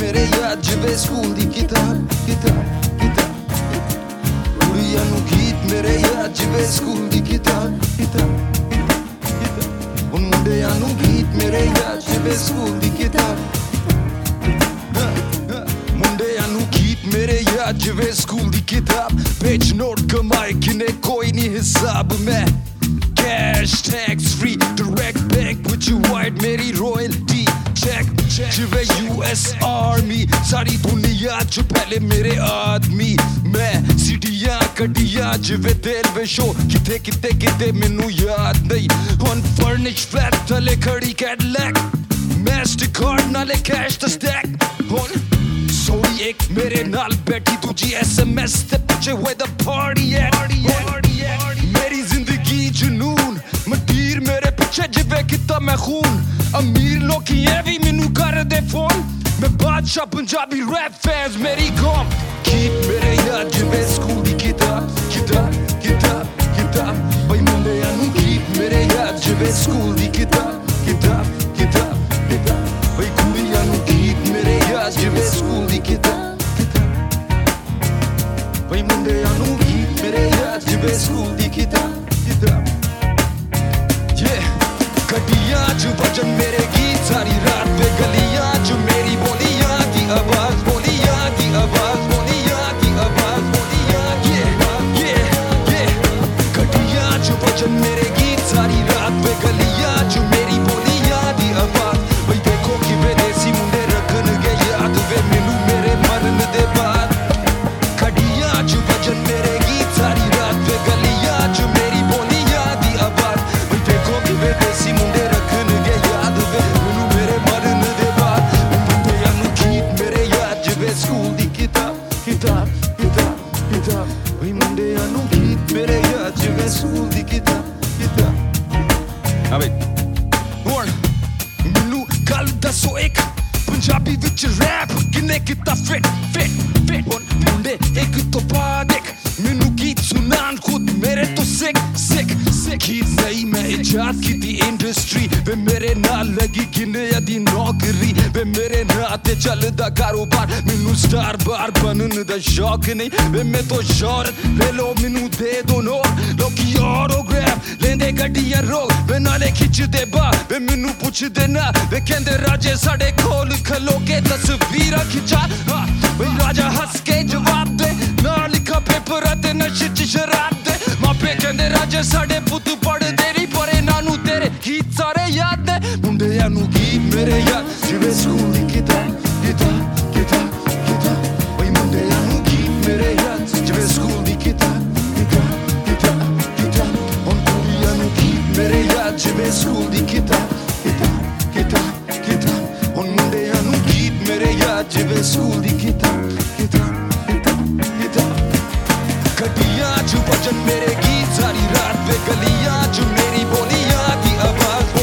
मेरे याद जिवे स्कूल दी किताब कुड़ियां नू गीत मेरे याद जिवे स्कूल दी किताब हुण मुंडियां नू गीत मेरे याद जिवे स्कूल दी किताब मुंडियां नू गीत मेरे याद जिवे स्कूल दी किताब पेज नोट कमाए किने कोई नहीं हिसाब में Cash, tax free, direct bank with you white मेरी royalty check जिवे US Army सारी दुनिया जो पहले मेरे आदमी मैं सीढ़ियां कटियां जिवे दिल वे शो किते किते किते मैनू याद नहीं unfurnished flat थले खड़ी Cadillac Mastercard नाले cash the stack सोरी एक मेरे नाल बैठी दूजी SMS ते पूछे where the party at मेरी जिंदगी जुनून मटीर मेरे पीछे जिवे किता मैं खून अमीर लोग ये भी मैनू कर दे फोन मैं बादशाह पंजाबी रैप फैंस मेरी कॉम कीप मेरे याद जिवे स्कूल दी किताब भाई मुंडियां नू कीप मेरे याद जिवे स्कूल दी किताब भाई कुड़ियां नू कीप मेरे याद जिवे स्कूल दी किताब भाई मुंडियां नू कीप मेरे याद जिवे स्कूल दी किताब गड्डियां च वजन मेरे गीत सारी रात पे गलियां च मेरी बोलियां की आवाज गड्डियां च वजन मेरे गीत सारी रात पे गलियां च मेरी बोलियां दी आवाज भाई देखो कि वे देसी मुंडे रखन गे याद वे मैनू मेरे मरन दे बाद गड्डियां च वजन मेरे गीत सारी रात पे गलियां च मेरी बोलियां दी आवाज भाई देखो कि वे देसी मुंडे रखन गे याद वे मैनू मेरे मरन दे बाद मुंडियां नू गीत मेरे याद जिवे स्कूल दी किताब भाई मुंडियां नू गीत मेरे याद जिवे स्कूल दी किताब ਹੁਣ ਮੈਨੂੰ ਗੱਲ ਦੱਸੋ ਇੱਕ ਪੰਜਾਬੀ ਵਿੱਚ ਰੈਪ ਕਿੰਨੇ ਕੀਤਾ ਫਿੱਟ ਹੁਣ ਮੁੰਡੇ ਇੱਕ ਤੋਂ ਬਾਅਦ ਇੱਕ ਮੈਨੂੰ ਗੀਤ ਸੁਣਾਉਣ ਖੁਦ ਮੇਰੇ ਤੋਂ ਸਿੱਖ ਗੀਤ ਨਹੀਂ ਮੈਂ ਇਜਾਦ ਕੀਤੀ ਇੰਡਸਟਰੀ ਵੇ ਮੇਰੇ ਨਾਲ ਲੱਗੀ ਗਿਣਿਆਂ ਦੀ ਨੌਕਰੀ ਵੇ ਮੇਰੇ ਨਾਂ ਤੇ ਚੱਲਦਾ ਕਾਰੋਬਾਰ ਮੈਨੂੰ ਸਟਾਰ ਬਾਰ ਬਣਨ ਦਾ ਸ਼ੌਕ ਨਹੀਂ ਵੇ ਮੈਂ ਤੋਂ ਸ਼ੌਹਰਤ ਲੈ ਲੋ ਮੈਨੂੰ ਦੇ ਦੋ ਨੋ ਲੋਕੀ ਆਟੋਗ੍ਰਾਫ ਲੈਂਦੇ ਗੱਡੀਆਂ ਰੋਕ ਵੇ ਨਾਲੇ ਖਿੱਚਦੇ ਬਾ ਵੇ ਮੈਨੂੰ ਪੁੱਛਦੇ ਨਾ ਵੇ ਕਹਿੰਦੇ ਰਾਜੇ ਸਾਡੇ ਕੋਲ ਖਲੋ ਕੇ ਤਸਵੀਰਾਂ ਖਿਚਾ ਵੇ ਰਾਜਾ ਹੱਸ ਕੇ ਜਵਾਬ ਦੇ ਨਾ ਲਿਖਾ ਪੇਪਰ ਅਤੇ ਨਸ਼ੇ ਚ ਸ਼ਰਾਬ ਦੇ ਮਾਪੇ ਕਹਿੰਦੇ ਰਾਜੇ ਸਾਡੇ ਪੁੱਤ ਪੜ੍ਹਦੇ ਨਹੀਂ ਪਰ ਇਹਨਾਂ ਨੂੰ ਤੇਰੇ ਗੀਤ ਸਾਰੇ ਯਾਦ ਨੇ ਮੁੰਡਿਆਂ ਨੂੰ ਗੀਤ ਮੇਰੇ ਯਾਦ ਜਿਵੇਂ ਸਕੂਲ ਦੀ ਕਿਤਾਬ ਬਈ ਮੁੰਡਿਆਂ ਨੂੰ ਗੀਤ ਮੇਰੇ ਯਾਦ ਜਿਵੇਂ ਸਕੂਲ ਦੀ ਕਿਤਾਬ ਹੁਣ ਕੁੜੀਆਂ ਨੂੰ ਗੀਤ ਮੇਰੇ ਯਾਦ ਜਿਵੇਂ ਸਕੂਲ ਦੀ ਕਿਤਾਬ ਹੁਣ ਮੁੰਡਿਆਂ ਨੂੰ ਗੀਤ ਮੇਰੇ ਯਾਦ ਜਿਵੇਂ ਸਕੂਲ ਦੀ ਕਿਤਾਬ गड्डियां च वजन मेरे गीत सारी रात पे गलियां च मेरी बोलियां की आवाज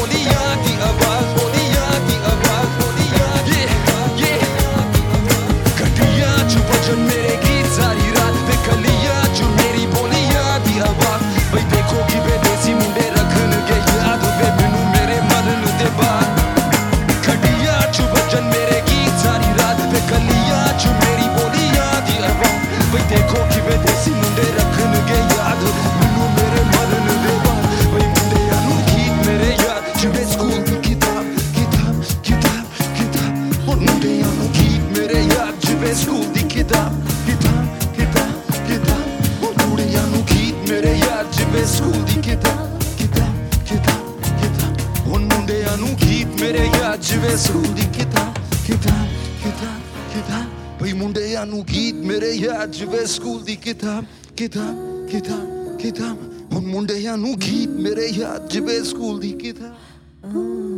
गड्डियां च वजन मेरे गीत सारी रात पे गलियां च मेरी बोलियां दी आवाज भाई देखो कि वे देसी मुंडे रखन गे याद वे मैनू मेरे मरन दे बाद गड्डियां च वजन मेरे गीत सारी रात पे गलियां च मेरी बोलियां दी आवाज भाई देखो कि वे देसी मुंडे रखन गे याद मैनू मेरे मरन दे बाद भाई मुंडियां नू गीत मेरे याद जिवे स्कूल दी किताब हुण मुंडियां नू गीत मेरे याद जिवे स्कूल दी किताब हुण कुड़ियां नू गीत मेरे याद जिवे स्कूल दी किताब हुण मुंडियां नू गीत मेरे याद जिवे स्कूल दी किताब भाई मुंडियां नू गीत मेरे याद जिवे स्कूल दी किताब हुण मुंडियां नू गीत मेरे याद जिवे स्कूल दी किताब